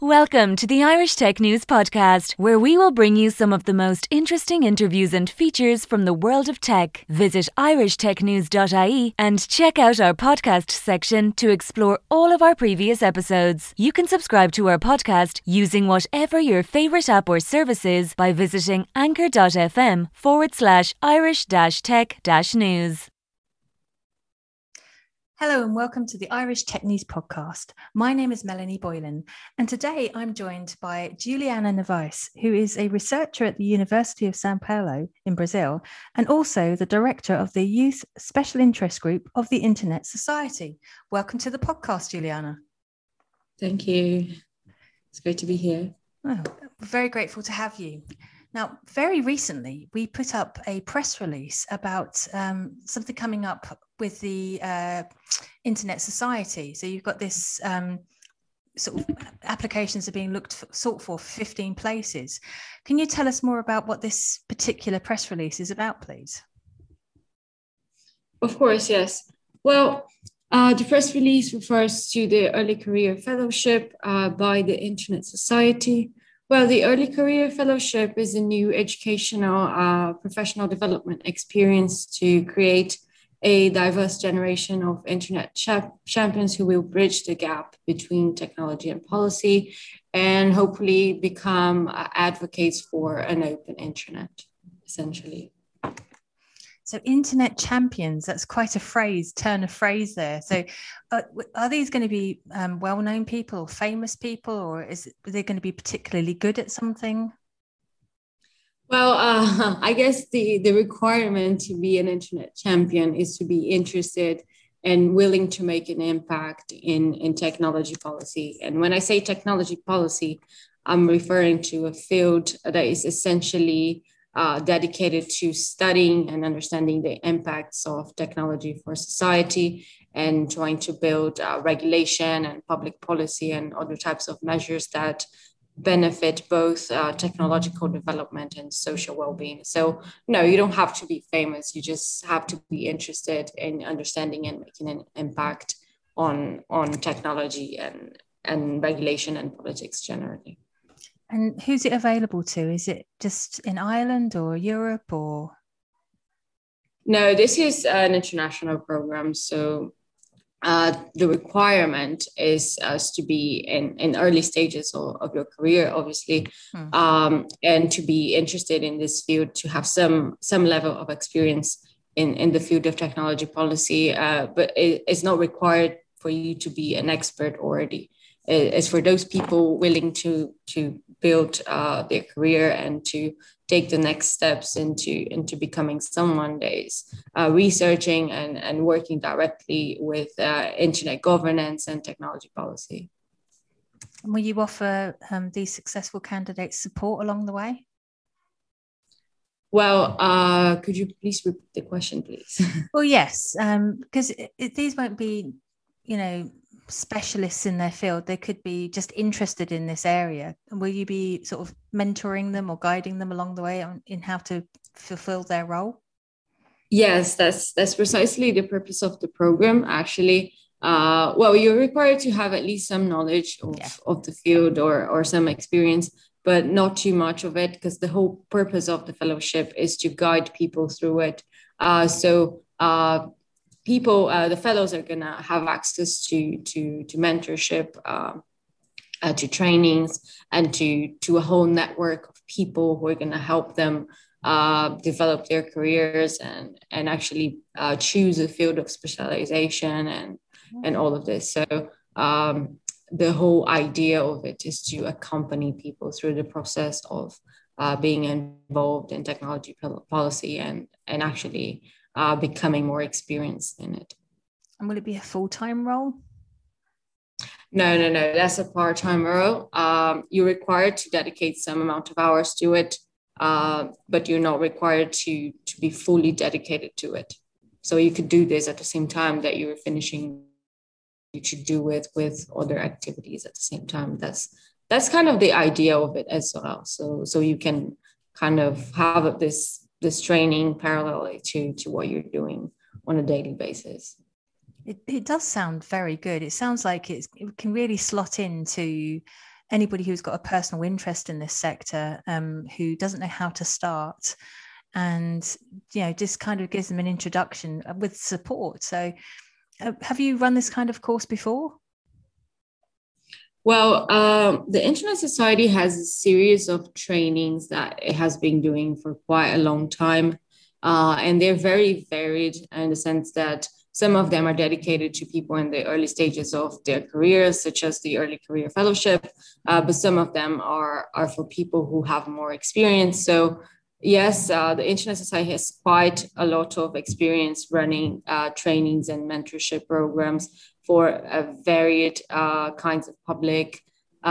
Welcome to the Irish Tech News Podcast, where we will bring you some of the most interesting interviews and features from the world of tech. Visit irishtechnews.ie and check out our podcast section to explore all of our previous episodes. You can subscribe to our podcast using whatever your favourite app or service is by visiting anchor.fm/Irish-tech-news. Hello and welcome to the Irish Tech News Podcast. My name is Melanie Boylan, and today I'm joined by Juliana Novaes, who is a researcher at the University of São Paulo in Brazil, and also the director of the Youth Special Interest Group of the Internet Society. Welcome to the podcast, Juliana. Thank you. It's great to be here. Oh, very grateful to have you. Now, very recently, we put up a press release about something coming up with the Internet Society. So you've got this sort of applications are being sought for 15 places. Can you tell us more about what this particular press release is about, please? Of course, yes. Well, the press release refers to the Early Career Fellowship by the Internet Society. Well, the Early Career Fellowship is a new educational professional development experience to create a diverse generation of internet champions who will bridge the gap between technology and policy and hopefully become advocates for an open internet, essentially. So internet champions, that's quite a turn of phrase there. So are these going to be well-known people, famous people, or are they going to be particularly good at something? Well, I guess the requirement to be an internet champion is to be interested and willing to make an impact in technology policy. And when I say technology policy, I'm referring to a field that is essentially dedicated to studying and understanding the impacts of technology for society and trying to build regulation and public policy and other types of measures that benefit both technological development and social well-being. So no, you don't have to be famous. You just have to be interested in understanding and making an impact on technology and regulation and politics generally. And who's it available to? Is it just in Ireland or Europe or? No, this is an international program. So the requirement is to be in early stages of your career, obviously, and to be interested in this field, to have some level of experience in the field of technology policy. But it's not required for you to be an expert already. It's for those people willing to build their career and to take the next steps into becoming someone that is researching and working directly with internet governance and technology policy. And will you offer these successful candidates support along the way? Well, could you please repeat the question, please? Well, yes, because these won't be, specialists in their field. They could be just interested in this area. And will you be sort of mentoring them or guiding them along the way in how to fulfill their role? Yes, that's precisely the purpose of the program, actually. Well, you're required to have at least some knowledge of the field or some experience, but not too much of it, because the whole purpose of the fellowship is to guide people through it. The fellows are going to have access to mentorship, to trainings, and to a whole network of people who are going to help them develop their careers and actually choose a field of specialization and all of this. So the whole idea of it is to accompany people through the process of being involved in technology policy and actually becoming more experienced in it. And will it be a full-time role? No, that's a part-time role. You're required to dedicate some amount of hours to it, but you're not required to be fully dedicated to it. So you could do this at the same time that you're finishing. You should do it with other activities at the same time. That's kind of the idea of it as well. So you can kind of have this training parallel to what you're doing on a daily basis. It does sound very good. It sounds like it can really slot into anybody who's got a personal interest in this sector, who doesn't know how to start, and just kind of gives them an introduction with support. So have you run this kind of course before? Well, the Internet Society has a series of trainings that it has been doing for quite a long time. And they're very varied in the sense that some of them are dedicated to people in the early stages of their careers, such as the Early Career Fellowship, but some of them are for people who have more experience. So yes, the Internet Society has quite a lot of experience running trainings and mentorship programs for varied kinds of public.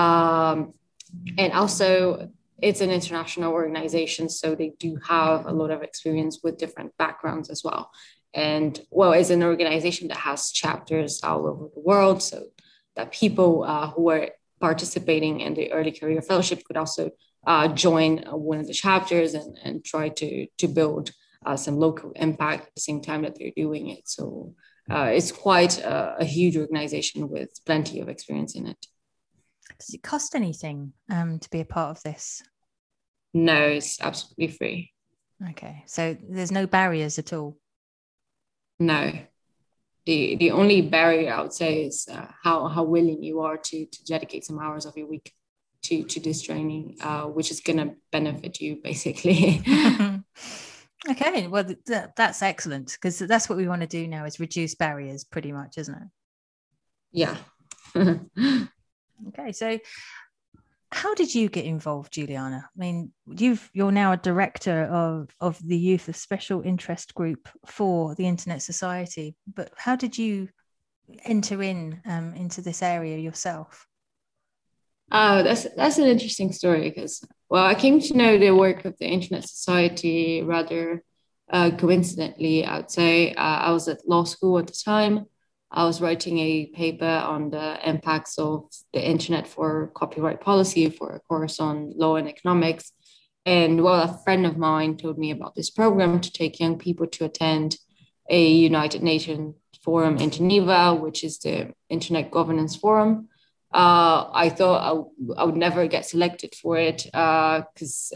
And also, it's an international organization, so they do have a lot of experience with different backgrounds as well. And well, it's an organization that has chapters all over the world, so that people who are participating in the Early Career Fellowship could also join one of the chapters and try to build some local impact at the same time that they're doing it. So it's quite a huge organization with plenty of experience in it. Does it cost anything to be a part of this? No, it's absolutely free. Okay, so there's no barriers at all? No. The only barrier I would say is how willing you are to dedicate some hours of your week to this training, which is going to benefit you basically. Okay, well, that's excellent, because that's what we want to do now, is reduce barriers pretty much, isn't it? Yeah. Okay, so how did you get involved, Juliana? I mean, you're now a director of the Youth of Special Interest Group for the Internet Society, but how did you enter into this area yourself? That's an interesting story because, well, I came to know the work of the Internet Society rather coincidentally, I would say. I was at law school at the time. I was writing a paper on the impacts of the internet for copyright policy for a course on law and economics. And well, a friend of mine told me about this program to take young people to attend a United Nations forum in Geneva, which is the Internet Governance Forum. I thought I would never get selected for it because,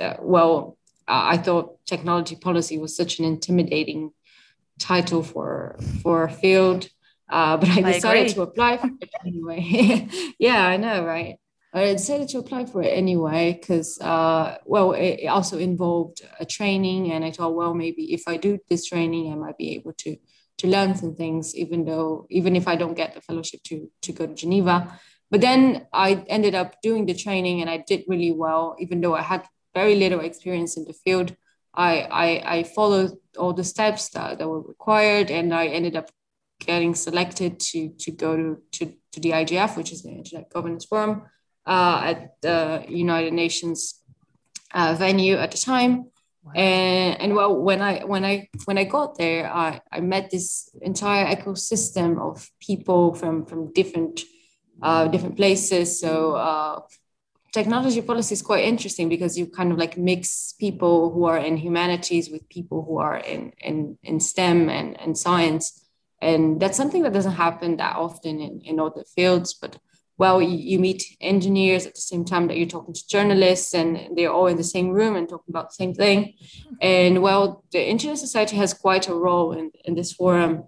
I thought technology policy was such an intimidating title for a field. But I decided to apply for it anyway. Yeah, I know, right? I decided to apply for it anyway because, it also involved a training. And I thought, well, maybe if I do this training, I might be able to learn some things, even if I don't get the fellowship to go to Geneva. But then I ended up doing the training and I did really well, even though I had very little experience in the field. I followed all the steps that were required, and I ended up getting selected to go to the IGF, which is the Internet Governance Forum, at the United Nations venue at the time. Wow. And well, when I got there, I met this entire ecosystem of people from different places. So technology policy is quite interesting because you kind of like mix people who are in humanities with people who are in STEM and science. And that's something that doesn't happen that often in other fields. But, well, you meet engineers at the same time that you're talking to journalists, and they're all in the same room and talking about the same thing. And, well, the Internet Society has quite a role in this forum.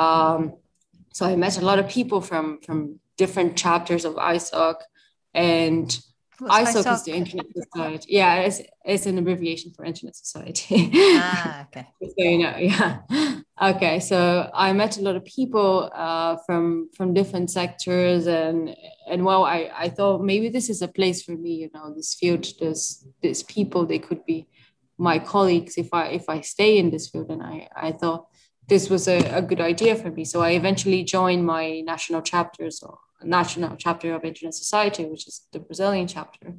So I met a lot of people from different chapters of ISOC. And ISOC is the Internet Society. Yeah, it's an abbreviation for Internet Society. Okay. So yeah. Okay, so I met a lot of people from different sectors, and well, I thought maybe this is a place for me. This field, there's people, they could be my colleagues if I stay in this field, and I thought this was a good idea for me. So I eventually joined my national chapter of Internet Society, which is the Brazilian chapter.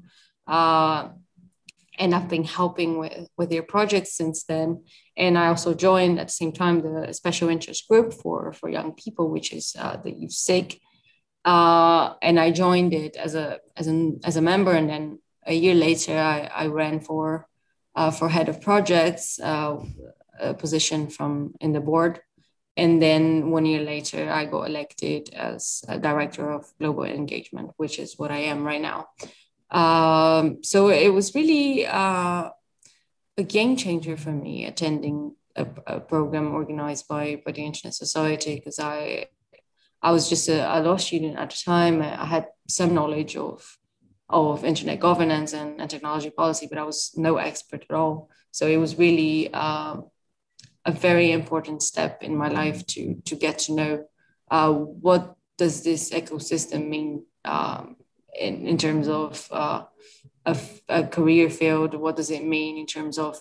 And I've been helping with their projects since then. And I also joined at the same time the special interest group for young people, which is the YouthSIG. And I joined it as a member. And then a year later, I ran for head of projects, a position in the board. And then 1 year later, I got elected as a director of global engagement, which is what I am right now. So it was really a game changer for me attending a program organized by the Internet Society, because I was just a law student at the time. I had some knowledge of internet governance and technology policy, but I was no expert at all. So it was really a very important step in my life to get to know what does this ecosystem mean in terms of a career field. What does it mean in terms of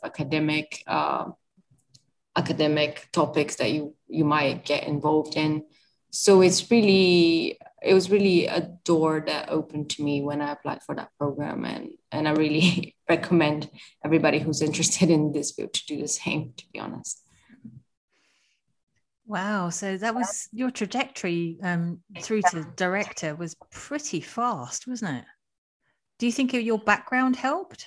academic topics that you might get involved in? So it was really a door that opened to me when I applied for that program, and I really recommend everybody who's interested in this field to do the same, to be honest. Wow. So that was your trajectory through to director was pretty fast, wasn't it? Do you think your background helped?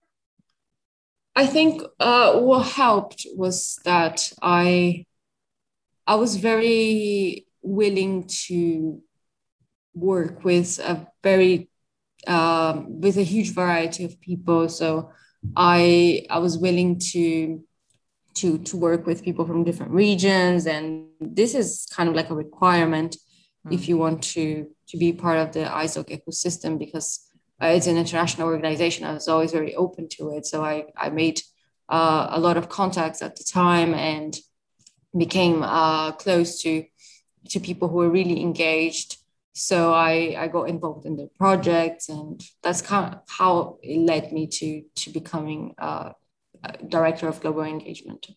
I think what helped was that I was very willing to work with with a huge variety of people. So I was willing to work with people from different regions, and this is kind of like a requirement if you want to be part of the ISOC ecosystem, because it's an international organization. I was always very open to it, so I made a lot of contacts at the time and became close to people who were really engaged. So I got involved in the projects, and that's kind of how it led me to becoming director of global engagement.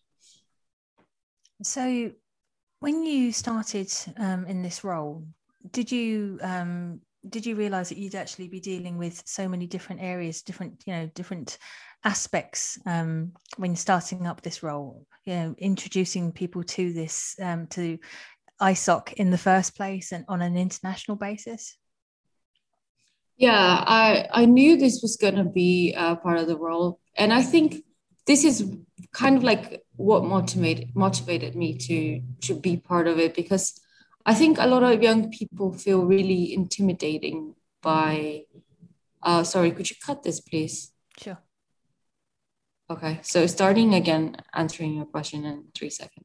So when you started in this role, did you realize that you'd actually be dealing with so many different areas, different aspects when starting up this role, introducing people to this, to ISOC in the first place and on an international basis? Yeah, I knew this was going to be part of the role. And I think this is kind of like what motivated me to be part of it, because I think a lot of young people feel really intimidating by, sorry, could you cut this, please? Sure. Okay, so starting again, answering your question in 3 seconds.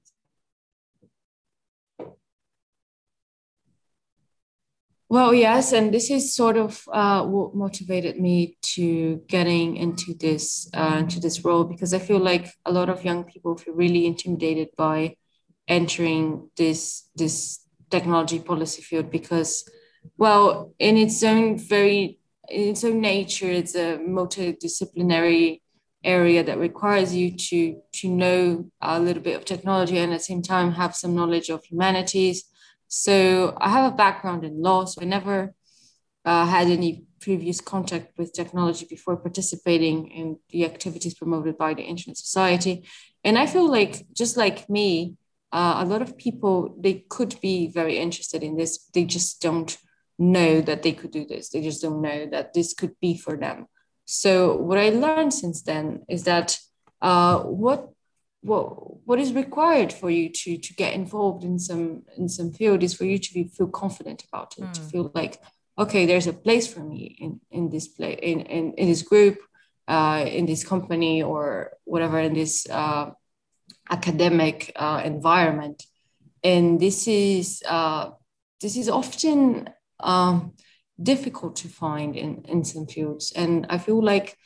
Well, yes, and this is sort of what motivated me to getting into this role, because I feel like a lot of young people feel really intimidated by entering this technology policy field, because, well, in its own nature, it's a multidisciplinary area that requires you to know a little bit of technology and at the same time have some knowledge of humanities. So I have a background in law, so I never had any previous contact with technology before participating in the activities promoted by the Internet Society. And I feel like, just like me, a lot of people, they could be very interested in this. They just don't know that they could do this. They just don't know that this could be for them. So what I learned since then is that what is required for you to get involved in some field is for you to feel confident about it, to feel like, okay, there's a place for me in this place, in this group, in this company, or whatever, in this academic environment. And this is often difficult to find in some fields. And I feel like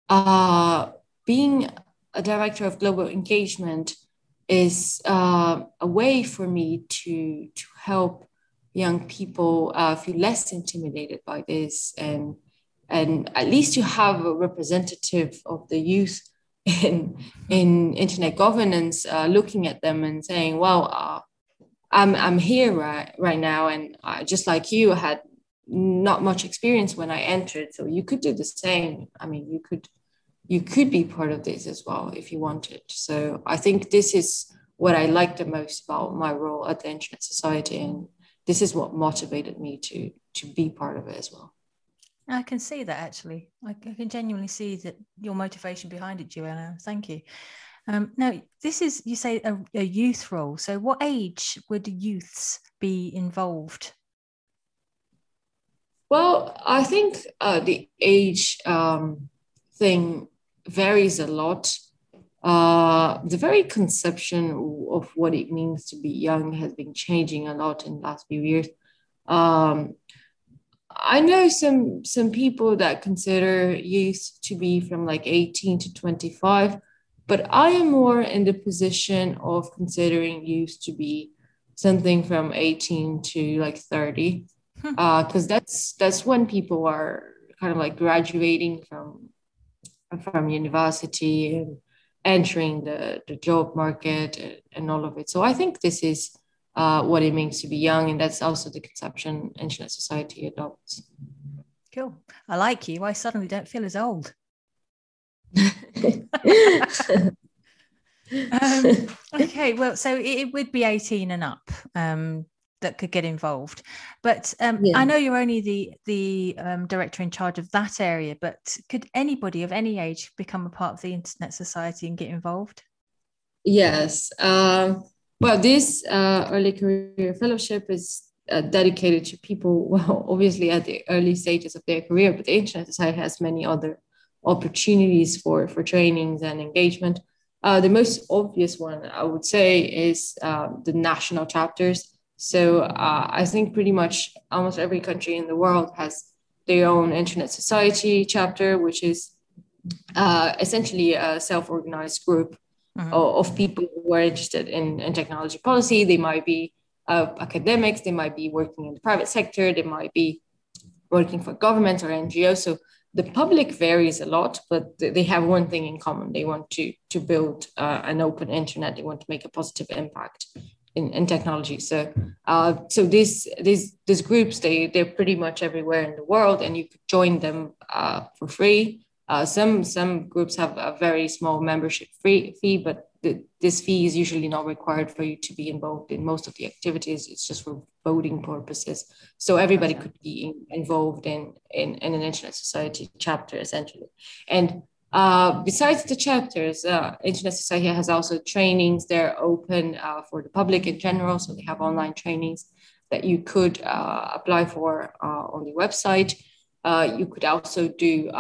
being a director of global engagement is a way for me to help young people feel less intimidated by this, and at least to have a representative of the youth in internet governance looking at them and saying, well, I'm here right now, and just like you, had not much experience when I entered, so you could do the same. I mean, you could be part of this as well if you wanted. So I think this is what I like the most about my role at the Internet Society, and this is what motivated me to be part of it as well. I can see that, actually. I can genuinely see that your motivation behind it, Joanna. Thank you. Now, this is, you say, a youth role. So what age would youths be involved? Well, I think the age thing varies a lot. The very conception of what it means to be young has been changing a lot in the last few years. Um, I know some people that consider youth to be from like 18 to 25, but I am more in the position of considering youth to be something from 18 to like 30, because that's when people are kind of like graduating from university and entering the job market and all of it. So I think this is what it means to be young, and that's also the conception Internet Society adopts. Cool. I like you. I suddenly don't feel as old. Okay, well, so it would be 18 and up that could get involved, but I know you're only the director in charge of that area, but could anybody of any age become a part of the Internet Society and get involved? Yes. Well, this early career fellowship is dedicated to people, well, obviously at the early stages of their career, but the Internet Society has many other opportunities for trainings and engagement. The most obvious one, I would say, is the national chapters. So I think pretty much almost every country in the world has their own Internet Society chapter, which is essentially a self-organized group of people who are interested in technology policy. They might be academics, they might be working in the private sector, they might be working for governments or NGOs. So the public varies a lot, but they have one thing in common. They want to build an open internet. They want to make a positive impact in technology. So these groups, they're pretty much everywhere in the world, and you could join them for free. Some groups have a very small membership fee, but this fee is usually not required for you to be involved in most of the activities. It's just for voting purposes. So everybody could be involved in an Internet Society chapter, essentially. And besides the chapters, Internet Society has also trainings. They're open for the public in general. So they have online trainings that you could apply for on the website. You could also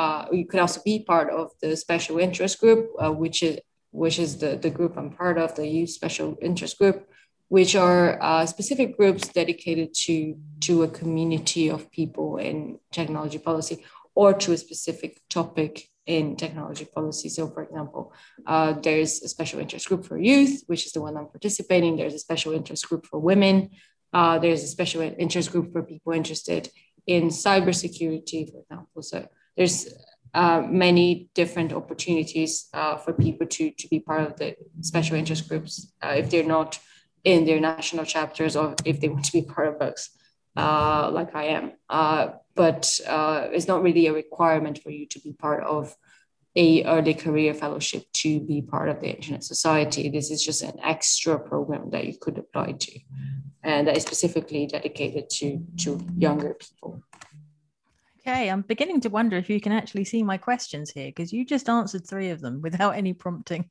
be part of the special interest group, which is the group I'm part of, the Youth Special Interest Group, which are specific groups dedicated to a community of people in technology policy or to a specific topic in technology policy. So, for example, there's a special interest group for youth, which is the one I'm participating. There's a special interest group for women. There's a special interest group for people interested in cybersecurity, for example. So there's many different opportunities for people to be part of the special interest groups if they're not in their national chapters or if they want to be part of both, like I am. But it's not really a requirement for you to be part of a early career fellowship to be part of the Internet Society. This is just an extra program that you could apply to, and that is specifically dedicated to younger people. Okay, I'm beginning to wonder if you can actually see my questions here, because you just answered 3 of them without any prompting.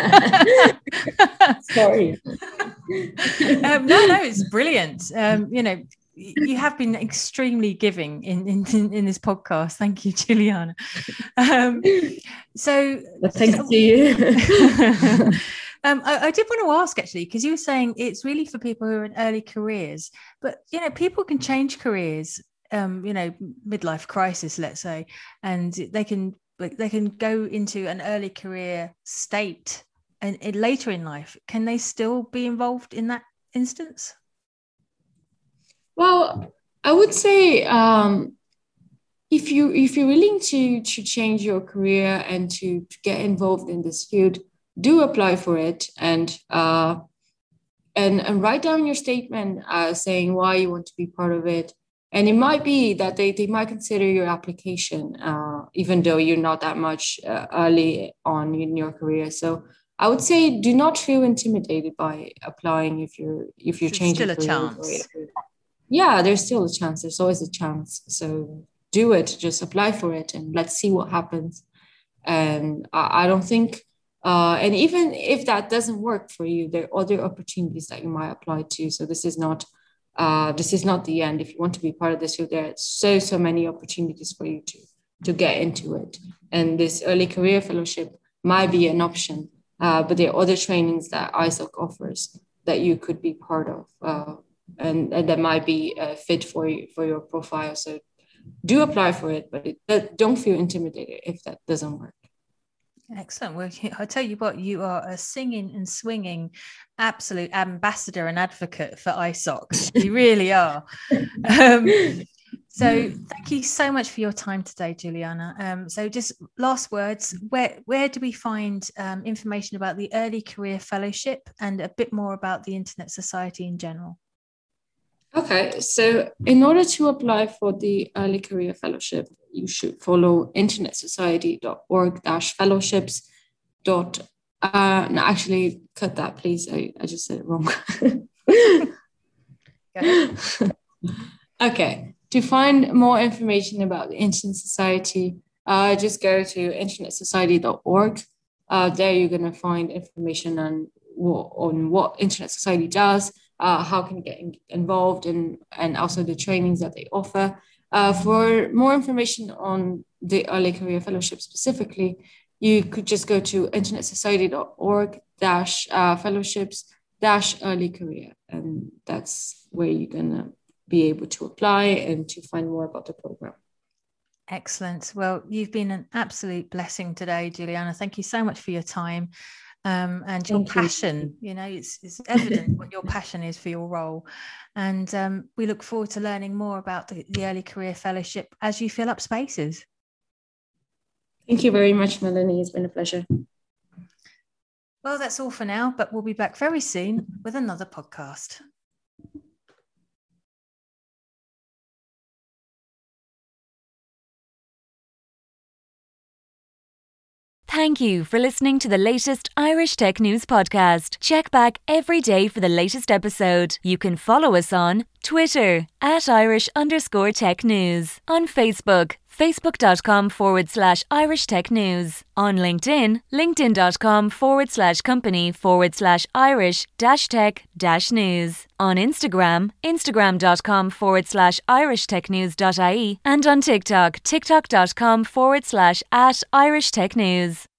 Sorry. No, it's brilliant. You have been extremely giving in this podcast. Thank you, Juliana. Thanks to you. I did want to ask, actually, because you were saying it's really for people who are in early careers, but people can change careers, midlife crisis, let's say, and they can go into an early career state, and later in life, can they still be involved in that instance? Well, I would say if you're willing to change your career and to get involved in this field, do apply for it and write down your statement saying why you want to be part of it. And it might be that they might consider your application, even though you're not that much early on in your career. So I would say do not feel intimidated by applying if you're changing. Still a chance. Yeah, there's still a chance. There's always a chance. So do it. Just apply for it and let's see what happens. And I don't think, and even if that doesn't work for you, there are other opportunities that you might apply to. So this is not this is not the end. If you want to be part of this field, there are so many opportunities for you to get into it. And this early career fellowship might be an option, but there are other trainings that ISOC offers that you could be part of, and that might be fit for your profile. So do apply for it, but don't feel intimidated if that doesn't work. Excellent. Well, I tell you what, you are a singing and swinging absolute ambassador and advocate for ISOC. You really are. So thank you so much for your time today, Juliana. So just last words, where do we find information about the Early Career Fellowship and a bit more about the Internet Society in general? Okay, so in order to apply for the Early Career Fellowship, you should follow internetsociety.org-fellowships. No, actually, cut that, please. I just said it wrong. Okay, to find more information about the Internet Society, just go to internetsociety.org. There you're going to find information on what Internet Society does, how can you get involved, and also the trainings that they offer. For more information on the Early Career Fellowship specifically, you could just go to internetsociety.org-fellowships-early career, and that's where you're going to be able to apply and to find more about the program. Excellent. Well, you've been an absolute blessing today, Juliana. Thank you so much for your time. And your passion, it's evident what your passion is for your role. And we look forward to learning more about the Early Career Fellowship as you fill up spaces. Thank you very much, Melanie. It's been a pleasure. Well, that's all for now, but we'll be back very soon with another podcast. Thank you for listening to the latest Irish Tech News podcast. Check back every day for the latest episode. You can follow us on Twitter @Irish_Tech News, on Facebook, facebook.com/Irish Tech News, on LinkedIn, linkedin.com/Irish-Tech-News, on Instagram, instagram.com/IrishTechNews.ie, and on TikTok, tiktok.com/@Irish Tech News.